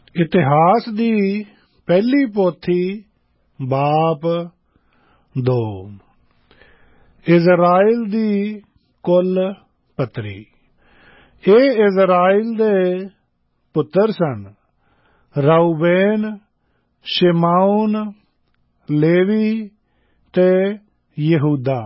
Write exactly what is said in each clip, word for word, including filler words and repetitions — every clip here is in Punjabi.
ਇਤਿਹਾਸ ਦੀ ਪਹਿਲੀ ਪੋਥੀ ਬਾਪ ਦੋ। ਇਜ਼ਰਾਈਲ ਦੀ ਕੁੱਲ ਪੱਤਰੀ। ਇਹ ਇਜ਼ਰਾਈਲ ਦੇ ਪੁੱਤਰ ਸਨ, ਰਾਊਬੇਨ, ਸ਼ਿਮੌਨ, ਲੇਵੀ ਤੇ ਯਹੂਦਾ,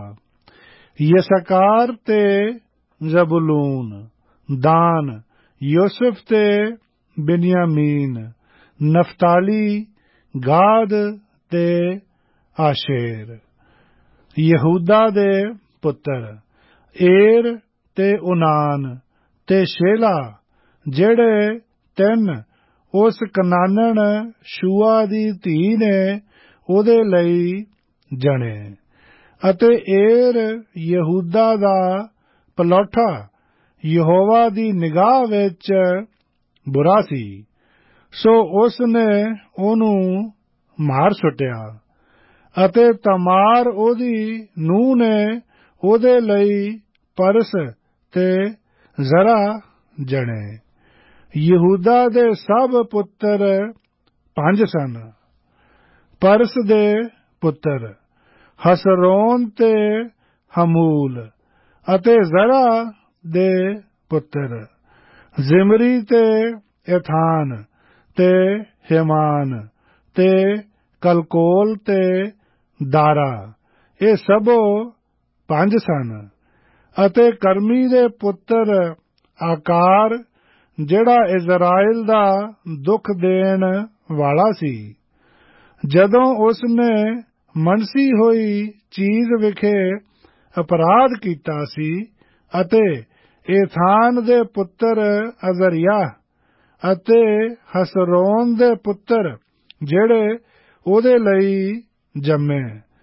ਯਿਸਕਾਰ ਤੇ ਜ਼ਬੂਲੂਨ, ਦਾਨ, ਯੂਸਫ ਤੇ ਬਿਨਯਾਮੀਨ, ਨਫਤਾਲੀ, ਗਾਦ ਤੇ ਆਸ਼ੇਰ। ਯਹੂਦਾ ਦੇ ਪੁੱਤਰ ਏਰ ਤੇ ਓਨਾਨ ਤੇ ਸ਼ੇਲਾ, ਜਿਹੜੇ ਤਿੰਨ ਉਸ ਕਨਾਨਣ ਸ਼ੂਆ ਦੀ ਧੀ ਨੇ ਉਹਦੇ ਲਈ ਜਣੇ। ਅਤੇ ਏਰ ਯਹੂਦਾ ਦਾ ਪਲੌਠਾ ਯਹੋਵਾ ਦੀ ਨਿਗਾਹ ਵਿੱਚ ਬੁਰਾ ਸੀ, ਸੋ ਉਸ ਨੇ ਉਹਨੂੰ ਮਾਰ ਸੁੱਟਿਆ। ਅਤੇ ਤਮਾਰ ਉਹਦੀ ਨੂੰਹ ਨੇ ਉਹਦੇ ਲਈ ਪਰਸ ਤੇ ਜ਼ਰਾ ਜਣੇ। ਯਹੂਦਾ ਦੇ ਸਭ ਪੁੱਤਰ ਪੰਜ ਸਨ। ਪਰਸ ਦੇ ਪੁੱਤਰ ਹਸਰੋਨ ਤੇ ਹਮੂਲ, ਅਤੇ ਜ਼ਰਾ ਦੇ ਪੁੱਤਰ ਜ਼ਿਮਰੀ ਤੇ ਏਥਾਨ ਤੇ ਹੇਮਾਨ ਤੇ ਕਲਕੋਲ ਤੇ ਦਾਰਾ, ਇਹ ਸਭੋ ਪੰਜ ਸਨ। ਅਤੇ ਕਰਮੀ ਦੇ ਪੁੱਤਰ ਆਕਾਰ, ਜਿਹੜਾ ਇਜ਼ਰਾਈਲ ਦਾ ਦੁੱਖ ਦੇਣ ਵਾਲਾ ਸੀ, ਜਦੋਂ ਉਸ ਨੇ ਮਨਸੀ ਹੋਈ ਚੀਜ਼ ਵਿਖੇ ਅਪਰਾਧ ਕੀਤਾ ਸੀ। ਅਤੇ ਏਥਾਨ ਦੇ ਪੁੱਤਰ ਅਜ਼ਰਿਯਾਹ ਅਤੇ ਹਸਰੋਨ ਦੇ ਪੁੱਤਰ, ਜਿਹੜੇ ਉਹਦੇ ਲਈ ਜੰਮੇ,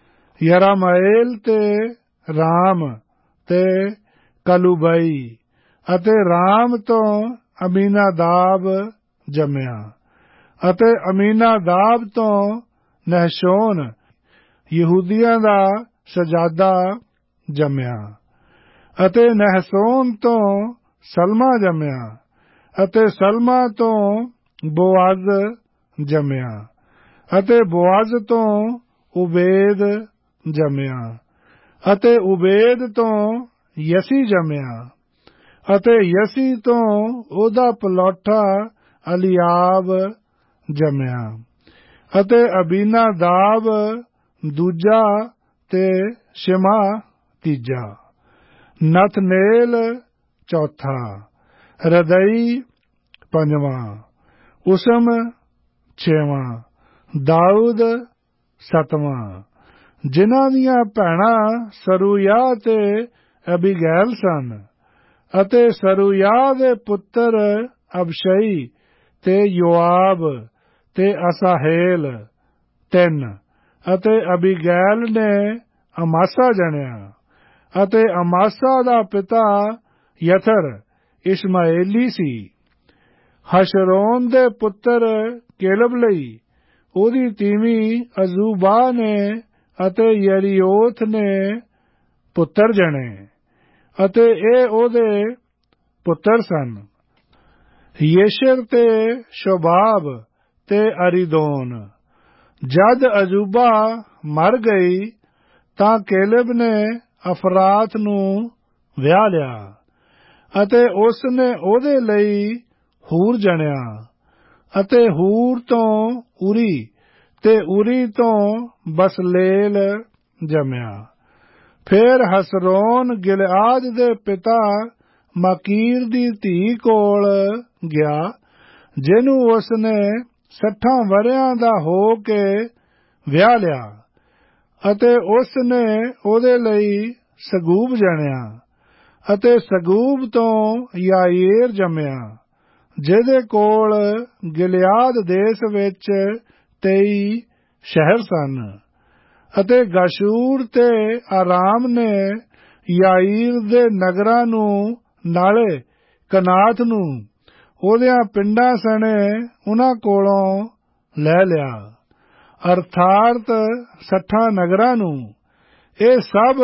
ਯਰਾਮਏਲ ਤੇ ਰਾਮ ਤੇ ਕਲੂਬਈ। ਅਤੇ ਰਾਮ ਤੋਂ ਅਮੀਨਾਦਾਬ ਜੰਮਿਆ। ਅਤੇ ਅਮੀਨਾਦਾਬ ਤੋਂ ਨਹਸ਼ੋਨ, ਯਹੂਦੀਆਂ ਦਾ ਸ਼ਹਜ਼ਾਦਾ, ਜੰਮਿਆ। ਅਤੇ ਨਹਸ਼ੋਨ ਤੋਂ ਸਲਮਾ ਜੰਮਿਆ। ਅਤੇ ਸਲਮਾ ਤੋਂ ਬੋਆਜ਼ ਜੰਮਿਆ। ਅਤੇ ਬੋਆਜ਼ ਤੋਂ ਉਬੇਦ ਜੰਮਿਆ। ਅਤੇ ਉਬੇਦ ਤੋਂ ਯਸੀ ਜੰਮਿਆ। ਅਤੇ ਯਸੀ ਤੋਂ ਉਹਦਾ ਪਲੌਠਾ ਅਲੀਆਬ ਜੰਮਿਆ। ਅਤੇ ਅਬੀਨਾਦਾਬ ਦੂਜਾ ਤੇ ਸ਼ਿਮਾ ਤੀਜਾ। ਨਤਨੇਲ ਚੌਥਾ। ਰਦਈ ਪੰਜਵਾਂ। ਉਸਮ ਛੇਵਾਂ। ਦਾਊਦ ਸੱਤਵਾਂ। ਜਿਨ੍ਹਾਂ ਦੀਆਂ ਭੈਣਾਂ ਸਰੂਯਾਹ ਤੇ ਅਬੀਗੈਲ ਸਨ। ਅਤੇ ਸਰੂਯਾਹ ਦੇ ਪੁੱਤਰ ਅਬਸ਼ਈ ਤੇ ਯੋਆਬ ਤੇ ਅਸਾਹੇਲ, ਤਿੰਨ। ਅਤੇ ਅਬੀਗੈਲ ਨੇ ਅਮਾਸਾ ਜਣਿਆ। ਅਤੇ ਅਮਾਸਾ ਦਾ ਪਿਤਾ ਯਥਰ ਇਸ਼ਮਾਏਲੀ ਸੀ। ਹਸ਼ਰੋਨ ਦੇ ਪੁੱਤਰ ਕੇਲਬ ਲਈ ਉਹਦੀ ਤੀਵੀਂ ਅਜ਼ੂਬਾਹ ਨੇ ਅਤੇ ਯਰੀਓਥ ਨੇ ਪੁੱਤਰ ਜਣੇ। ਅਤੇ ਇਹ ਉਹਦੇ ਪੁੱਤਰ ਸਨ, ਯੇਸ਼ਰ ਤੇ ਸ਼ੋਬਾਬ ਤੇ ਅਰੀਦੋਨ। ਜਦ ਅਜ਼ੂਬਾਹ ਮਰ ਗਈ ਤਾਂ ਕੇਲਬ ਨੇ ਅਫਰਾਤ ਨੂੰ ਵਿਆਹ ਲਿਆ। ਅਤੇ ਉਸ ਨੇ ਉਹਦੇ ਲਈ ਹੂਰ ਜਣਿਆ। ਅਤੇ ਹੂਰ ਤੋਂ ਉਰੀ ਤੇ ਉਰੀ ਤੋਂ ਬਸਲੇਲ ਜੰਮਿਆ। ਫਿਰ ਹਸਰੋਨ ਗਿਲਆਦ ਦੇ ਪਿਤਾ ਮਾਕੀਰ ਦੀ ਧੀ ਕੋਲ ਗਿਆ, ਜਿਹਨੂੰ ਉਸ ਨੇ ਸੱਠਾਂ ਵਰ੍ਹਿਆਂ ਦਾ ਹੋ ਕੇ ਵਿਆਹ ਲਿਆ। ਅਤੇ ਉਸ ਨੇ ਉਹਦੇ ਲਈ ਸਗੂਬ ਜਣਿਆ। ਅਤੇ ਸਗੂਬ ਤੋਂ ਯਾਇਰ ਜੰਮਿਆ, ਜਿਹਦੇ ਕੋਲ ਗਿਲਿਆਦ ਦੇਸ਼ ਵਿੱਚ ਤੇਈ ਸ਼ਹਿਰ ਸਨ। ਅਤੇ ਗਸ਼ੂਰ ਤੇ ਆਰਾਮ ਨੇ ਯਾਇਰ ਦੇ ਨਗਰਾਂ ਨੂੰ, ਨਾਲੇ ਕਨਾਤ ਨੂੰ ਉਹਦਿਆਂ ਪਿੰਡਾਂ ਸਣੇ ਉਹਨਾਂ ਕੋਲੋਂ ਲੈ ਲਿਆ, ਅਰਥਾਤ ਸੱਠਾਂ ਨਗਰਾਂ ਨੂੰ। ਇਹ ਸਭ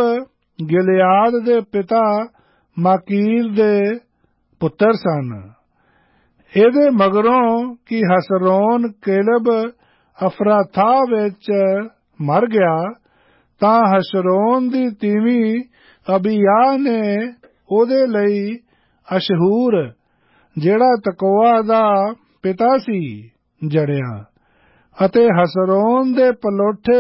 ਗਿਲਿਆਦ ਦੇ ਪਿਤਾ ਮਾਕੀਰ ਦੇ ਪੁੱਤਰ ਸਨ। ਇਹਦੇ ਮਗਰੋਂ ਕਿ ਹਸਰੋਨ ਕੇਲਬ ਅਫਰਾਥਾ ਵਿੱਚ ਮਰ ਗਿਆ, ਤਾਂ ਹਸਰੋਨ ਦੀ ਤੀਵੀਂ ਅਬੀਆ ਨੇ ਉਹਦੇ ਲਈ ਅਸ਼ਹੂਰ, ਜਿਹੜਾ ਤਕੋਆ ਦਾ ਪਿਤਾ ਸੀ, ਜੜਿਆ। ਅਤੇ ਹਸਰੋਨ ਦੇ ਪਲੋਠੇ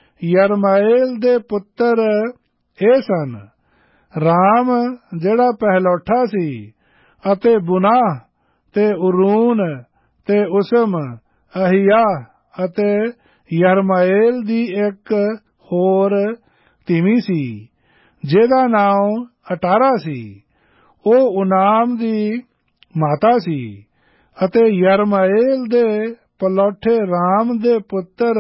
ਯਰਮਾਏਲ ਦੇ ਪੁੱਤਰ ਇਹ ਸਨ, ਰਾਮ ਜਿਹੜਾ ਪਹਿਲੋਠਾ ਸੀ, ਅਤੇ ਬੁਨਾਹ ਤੇ ਉरून ਤੇ ਉਸਮ, ਅਹੀਆ ਅਤੇ ਯਰਮਾਏਲ ਦੀ ਇੱਕ ਹੋਰ ਤੀਵੀਂ ਸੀ, ਜਿਹਦਾ ਨਾਮ ਅਟਾਰਾ ਸੀ। ਉਹ ਉਨਾਮ ਦੀ ਮਾਤਾ ਸੀ। ਅਤੇ ਯਰਮਾਏਲ ਦੇ ਪਲੋਠੇ ਰਾਮ ਦੇ ਪੁੱਤਰ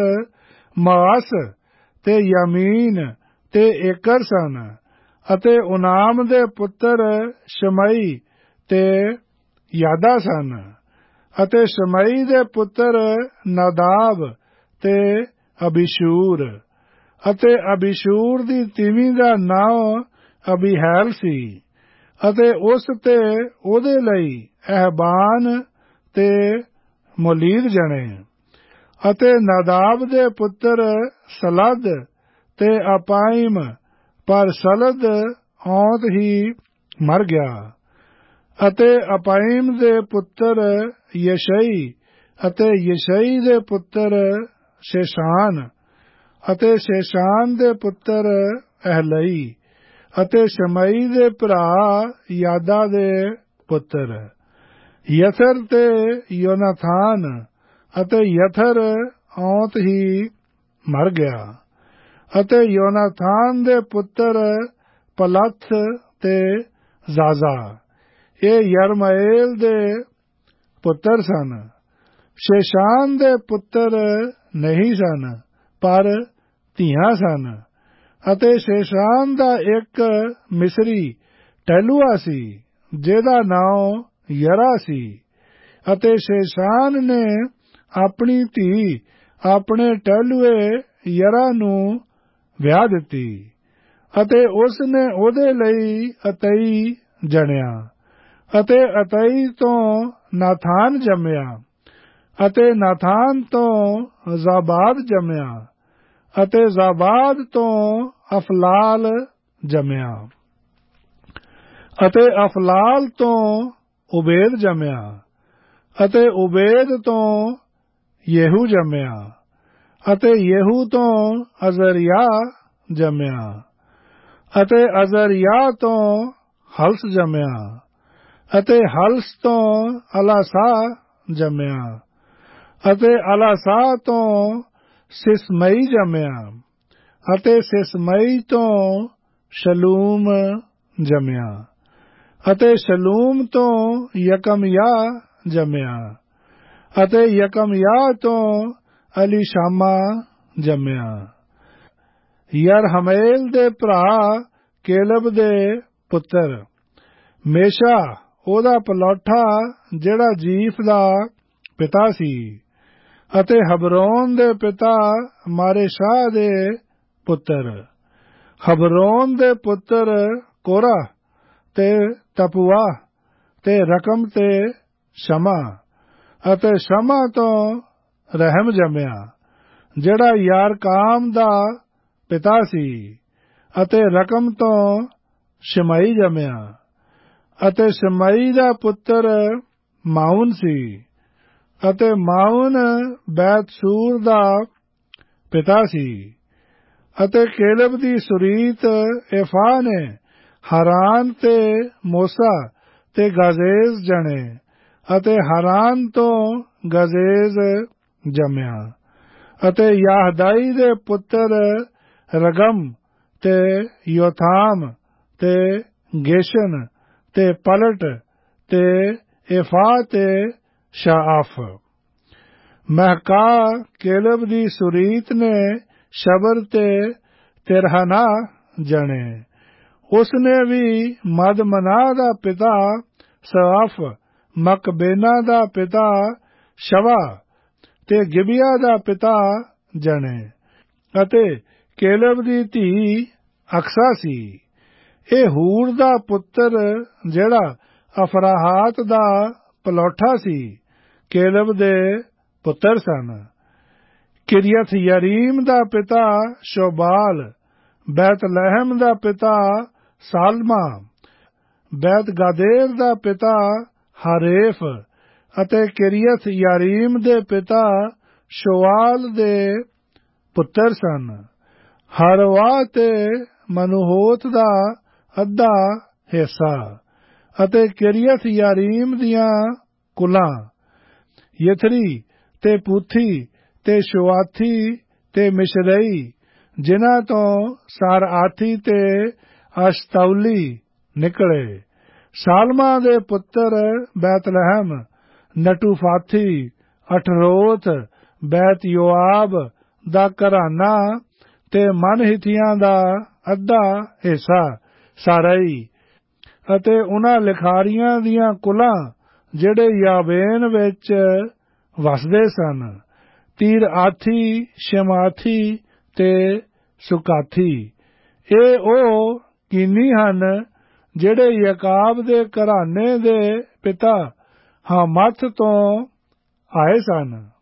ਮਾਸ ਤੇ ਯਮੀਨ ਤੇ ਏਕਰ ਸਨ। ਅਤੇ ਉਨਾਮ ਦੇ ਪੁੱਤਰ ਸ਼ਮਈ ਤੇ ਯਾਦਾ ਸਨ। ਅਤੇ ਸ਼ਮਈ ਦੇ ਪੁੱਤਰ ਨਾਦਾਬ ਤੇ ਅਬੀਸ਼ੂਰ। ਅਤੇ ਅਬੀਸ਼ੂਰ ਦੀ ਤੀਵੀਂ ਦਾ ਨਾਮ ਅਬੀਹੈਲ ਸੀ। ਅਤੇ ਉਸ ਤੇ ਉਹਦੇ ਲਈ ਅਹਬਾਨ ਤੇ ਮੋਲੀਦ ਜਣੇ। ਅਤੇ ਨਾਦਾਬ ਦੇ ਪੁੱਤਰ ਸਲਦ ਤੇ ਅਪਾਇਮ, ਪਰ ਸਲਦ ਔਂਤ ਹੀ ਮਰ ਗਿਆ। ਅਤੇ ਅਪਾਇਮ ਦੇ ਪੁੱਤਰ ਯਸ਼ਈ, ਅਤੇ ਯਸ਼ਈ ਦੇ ਪੁੱਤਰ ਸ਼ੇਸ਼ਾਨ, ਅਤੇ ਸ਼ੇਸ਼ਾਨ ਦੇ ਪੁੱਤਰ ਅਹਲਈ, ਅਤੇ ਸ਼ਮਈ ਦੇ ਭਰਾ ਯਾਦਾ ਦੇ ਪੁੱਤਰ ਯਥਰ ਤੇ ਯੋਨਾਥਾਨ। ਅਤੇ ਯਥਰ ਔਂਤ ਹੀ ਮਰ ਗਿਆ। ਅਤੇ ਯੋਨਾਥਾਨ ਦੇ ਪੁੱਤਰ ਪਲਥ ਤੇ ਜ਼ਾਜ਼ਾ, ਇਹ ਯਰਮਾਏਲ ਦੇ ਪੁੱਤਰ ਸਨ। ਸ਼ੇਸ਼ਾਨ ਦੇ ਪੁੱਤਰ ਨਹੀਂ ਸਨ, ਪਰ ਧੀਆਂ ਸਨ। ਅਤੇ ਸ਼ੇਸ਼ਾਨ ਦਾ ਇੱਕ ਮਿਸਰੀ ਟਹਿਲੂਆ ਸੀ, ਜਿਹਦਾ ਨਾਮ ਯਰਾ ਸੀ। ਅਤੇ ਸ਼ੇਸ਼ਾਨ ਨੇ ਆਪਣੀ ਧੀ ਆਪਣੇ ਟਹਿਲੂਏ ਯਰਾ ਨੂੰ ਵਿਆਹ ਦਿੱਤੀ। ਅਤੇ ਉਸ ਨੇ ਉਹਦੇ ਲਈ ਅਤਈ ਜਣਿਆ। ਅਤੇ ਅਤਈ ਤੋਂ ਨਾਥਾਨ ਜੰਮਿਆ। ਅਤੇ ਨਾਥਾਨ ਤੋਂ ਜ਼ਾਬਾਦ ਜੰਮਿਆ। ਅਤੇ ਜ਼ਾਬਾਦ ਤੋਂ ਅਫਲਾਲ ਜੰਮਿਆ। ਅਤੇ ਅਫਲਾਲ ਤੋਂ ਉਬੇਦ ਜੰਮਿਆ। ਅਤੇ ਉਬੇਦ ਤੋਂ ਯੇਹੂ ਜੰਮਿਆ। ਅਤੇ ਯੇਹੂ ਤੋਂ ਅਜ਼ਰਿਆ ਜੰਮਿਆ। ਅਤੇ ਅਜ਼ਰਿਆ ਤੋਂ ਹਲਸ ਜੰਮਿਆ। ਅਤੇ ਹਲਸ ਤੋਂ ਅਲਾਸਾ ਜੰਮਿਆ। ਅਤੇ ਅਲਾਸਾ ਤੋਂ ਸਿਸਮਈ ਜੰਮਿਆ। ਅਤੇ ਸਿਸਮਈ ਤੋਂ ਸ਼ਲੂਮ ਜੰਮਿਆ। ਅਤੇ ਸ਼ਲੂਮ ਤੋਂ ਯਕਮਯਾਹ ਜੰਮਿਆ। ਅਤੇ ਯਕਮਯਾਹ ਤੋਂ ਅਲੀਸ਼ਾਮਾ ਜੰਮਿਆ। ਯਰਹਮੇਲ ਦੇ ਭਰਾ ਕੇਲਬ ਦੇ ਪੁੱਤਰ ਮੇਸ਼ਾ ਉਹਦਾ ਪਲੋਠਾ, ਜਿਹੜਾ ਜੀਫ ਦਾ ਪਿਤਾ ਸੀ। ਅਤੇ ਹਬਰੋਨ ਦੇ ਪਿਤਾ ਮਾਰੇਸ਼ਾਹ ਦੇ ਪੁੱਤਰ। ਹਬਰੋਨ ਦੇ ਪੁੱਤਰ ਕੋਰਾ ਤੇ ਤਪੂਆ ਤੇ ਰਕਮ ਤੇ ਸ਼ਮਾ। ਅਤੇ ਸ਼ਮਾ ਤੋਂ ਰਹਿਮ ਜੰਮਿਆ, ਜਿਹੜਾ ਯਾਰਕਾਮ ਦਾ ਪਿਤਾ ਸੀ। ਅਤੇ ਰਕਮ ਤੋਂ ਸ਼ਮਈ ਜੰਮਿਆ। ਅਤੇ ਸ਼ਮਈ ਦਾ ਪੁੱਤਰ ਮਾਉਨ ਸੀ। ਅਤੇ ਮਾਉਨ ਬੈਤਸੂਰ ਦਾ ਪਿਤਾ ਸੀ। ਅਤੇ ਕੇਲਬ ਦੀ ਸੁਰੀਤ ਏਫਾ ਨੇ ਹਰਾਨ ਤੇ ਮੋਸਾ ਤੇ ਗਾਜ਼ੇਜ਼ ਜਣੇ। ਅਤੇ ਹਰਾਨ ਤੋਂ ਗਾਜ਼ੇਜ਼ ਜੰਮਿਆ। ਅਤੇ ਯਾਹਦਾਈ ਦੇ ਪੁੱਤਰ ਰਗਮ ਤੇ ਯੋਥਾਮ ਤੇ ਗੇਸ਼ਨ ਤੇ ਪਲਟ ਤੇ ਏਫਾ ਤੇ ਸ਼ਾਆਫ। ਮਹਕਾ ਕੇਲਬ ਦੀ ਸੁਰੀਤ ਨੇ ਸ਼ਬਰ ਤੇ ਤਿਰਹਨਾ ਜਣੇ। ਉਸ ਨੇ ਵੀ ਮਦਮਨਾ ਦਾ ਪਿਤਾ ਸਆਫ, ਮਕਬੇਨਾ ਦਾ ਪਿਤਾ ਸ਼ਵਾ ਤੇ ਗਿਬਿਆ ਦਾ ਪਿਤਾ ਜਣੇ। ਅਤੇ ਕੇਲਬ ਦੀ ਧੀ ਅਕਸਾ ਸੀ। ਇਹ ਹੂਰ ਦਾ ਪੁੱਤਰ, ਜਿਹੜਾ ਅਫਰਾਹਾਤ ਦਾ ਪਲੌਠਾ ਸੀ, ਕੇਲਬ ਦੇ ਪੁੱਤਰ ਸਨ। ਕਿਰਿਅਥ ਯਰੀਮ ਦਾ ਪਿਤਾ ਸ਼ੋਬਾਲ, ਬੈਤਲਹਿਮ ਦਾ ਪਿਤਾ ਸਾਲਮਾ, ਬੈਤ ਗਾਦੇਰ ਦਾ ਪਿਤਾ ਹਾਰੇਫ ਅਤੇ ਕਿਰਿਅਥ ਯਰੀਮ ਦੇ ਪਿਤਾ ਸ਼ੋਆਲ ਦੇ ਪੁੱਤਰ ਸਨ। ਹਰਵਾਹ ਤੇ ਮਨੂਹੋਤ ਦਾ ਅੱਧਾ ਹਿੱਸਾ ਅਤੇ ਕਿਰਿਅਥ ਯਰੀਮ ਦੀਆਂ ਕੁਲਾਂ, ਯਥਰੀ ਤੇ ਪੂਥੀ ਤੇ ਸ਼ੁਆਥੀ ਤੇ ਮਿਸ਼ਰਈ, ਜਿਨ੍ਹਾਂ ਤੋਂ ਸਾਰਆਥੀ ਤੇ ਅਸ਼ਤੌਲੀ ਨਿਕਲੇ। ਸਾਲਮਾ ਦੇ ਪੁੱਤਰ ਬੈਤਲਹਿਮ, ਨਟੂਫਾਥੀ, ਅਠਰੋਥ, ਬੈਤ ਯੋਆਬ ਦਾ ਘਰਾਨਾ ਤੇ ਮਨਹਿਥੀਆਂ ਦਾ ਅੱਧਾ ਹਿੱਸਾ ਸਾਰਈ, ਅਤੇ ਉਹਨਾਂ ਲਿਖਾਰੀਆਂ ਦੀਆਂ ਕੁਲਾਂ ਜਿਹੜੇ ਯਾਬੇਨ ਵਿੱਚ ਵਸਦੇ ਸਨ, ਤੀਰਆਥੀ, ਸ਼ਮਾਥੀ ਤੇ ਸੁਕਾਥੀ। ਇਹ ਉਹ ਕੀਨੀ ਹਨ ਜਿਹੜੇ ਯਾਕਾਬ ਦੇ ਘਰਾਨੇ ਦੇ ਪਿਤਾ ਹਮਥ ਤੋਂ ਆਏ ਸਨ।